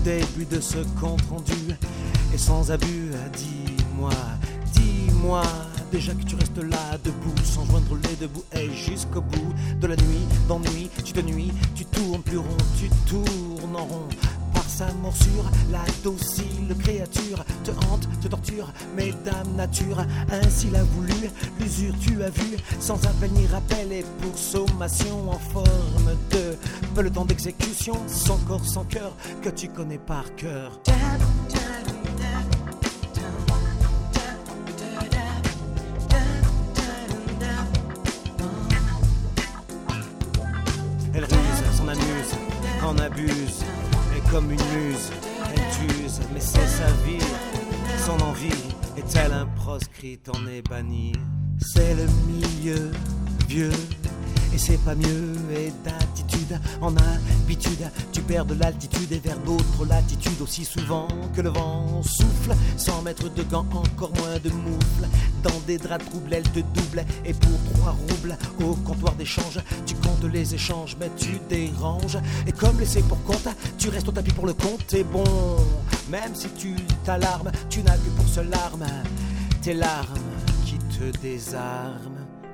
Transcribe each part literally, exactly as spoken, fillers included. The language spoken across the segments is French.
début de ce compte rendu. Et sans abus, dis-moi, dis-moi déjà que tu restes là, debout, sans joindre les deux bouts. Et jusqu'au bout de la nuit, d'ennui, tu te nuis, tu tournes plus rond, tu tournes en rond. Par sa morsure, la docile créature te hante, te torture, mesdames nature, ainsi l'a voulu. L'usure tu as vu, sans appel ni rappel, et pour sommation en forme de peloton d'exécution, sans corps, sans cœur, que tu connais par cœur. Elle ruse, s'en amuse, en abuse, et comme une muse, elle t'use, mais c'est sa vie, son envie est-elle un proscrite, en est bannie. C'est le milieu vieux, et c'est pas mieux, et d'attitude en habitude, tu perds de l'altitude et vers d'autres latitudes, aussi souvent que le vent souffle, sans mettre de gants, encore moins de moufle. Dans des draps troubles, elle te double, et pour trois roubles, au comptoir d'échange, tu comptes les échanges, mais tu déranges. Et comme laissé pour compte, tu restes au tapis pour le compte, et bon, même si tu t'alarmes, tu n'as que pour seule arme tes larmes qui te désarment.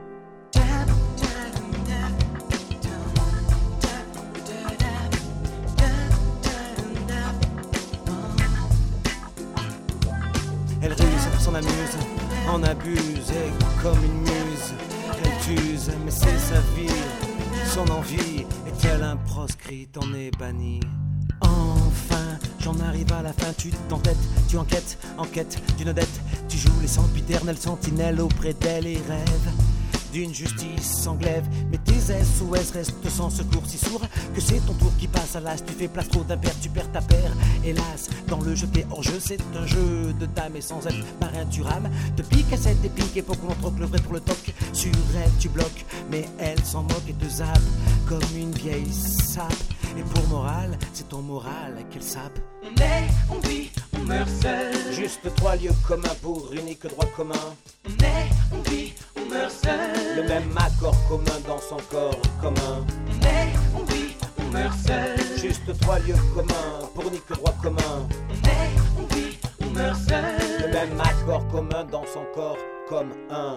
Elle ruse, s'en amuse, en abuse, et comme une muse, elle t'use, mais c'est sa vie, son envie est-elle un proscrite, en est bannie. Enfin, j'en arrive à la fin, tu t'entêtes, tu enquêtes, enquête d'une dette, tu joues les sempiternelles sentinelles auprès d'elle et rêves d'une justice sans glaive, mais tes S O S restent sans secours, si sourd que c'est ton tour qui passe à l'as. Tu fais place trop d'impair, tu perds ta paire, hélas. Dans le jeu t'es hors jeu, c'est un jeu de dames, et sans être marin tu rames. Te pique à cette épique, et faut qu'on troque le vrai pour le toc. Sur elle tu bloques, mais elle s'en moque et te zappe comme une vieille sape. Et pour morale, c'est ton moral qu'elle sape. On est, on vit, on meurt seul. Juste trois lieux communs pour unique droit commun. On est, on vit, on meurt seul. Le même accord commun dans son corps commun. On est, on vit, on meurt seul. Juste trois lieux communs pour unique droit commun. On est, on vit, on meurt seul. Le même accord commun dans son corps comme un.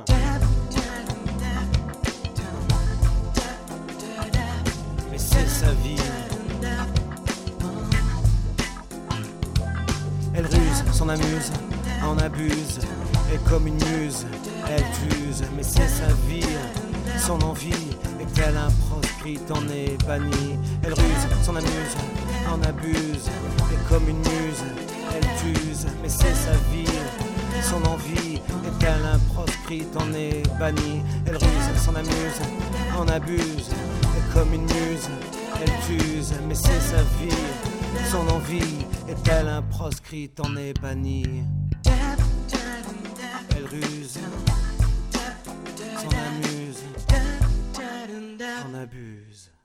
Mais c'est sa vie. Elle ruse, s'en amuse, en abuse, et comme une muse, elle t'use, mais c'est sa vie, son envie est-elle un proscrite, en est bannie. Elle ruse, s'en amuse, en abuse, et comme une muse, elle t'use, mais c'est sa vie, son envie est-elle un proscrite, en est bannie. Elle ruse, s'en amuse, en abuse, et comme une muse, elle t'use, mais c'est sa vie, son envie est-elle un proscrite, en est bannie. Elle ruse, s'en amuse, en abuse.